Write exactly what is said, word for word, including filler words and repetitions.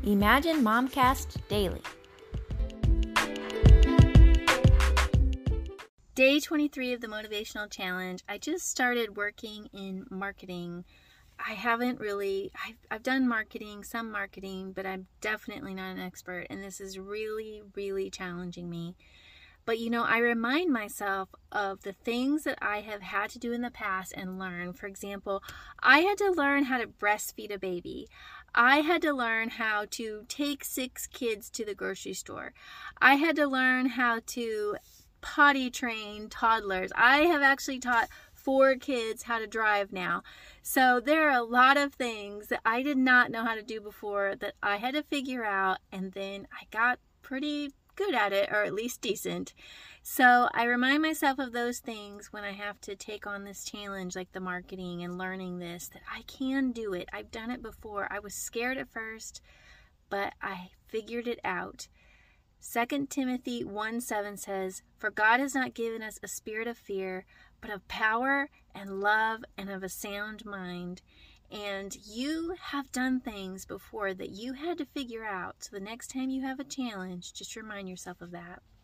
Imagine Momcast Daily. Day twenty-three of the Motivational Challenge. I just started working in marketing. I haven't really, I've, I've done marketing, some marketing, but I'm definitely not an expert. And this is really, really challenging me. But, you know, I remind myself of the things that I have had to do in the past and learn. For example, I had to learn how to breastfeed a baby. I had to learn how to take six kids to the grocery store. I had to learn how to potty train toddlers. I have actually taught four kids how to drive now. So there are a lot of things that I did not know how to do before that I had to figure out, and then I got pretty good at it, or at least decent. So I remind myself of those things when I have to take on this challenge, like the marketing and learning this, that I can do it. I've done it before. I was scared at first, but I figured it out. Second Timothy one seven says, "For God has not given us a spirit of fear, but of power and love and of a sound mind." And you have done things before that you had to figure out. So the next time you have a challenge, just remind yourself of that.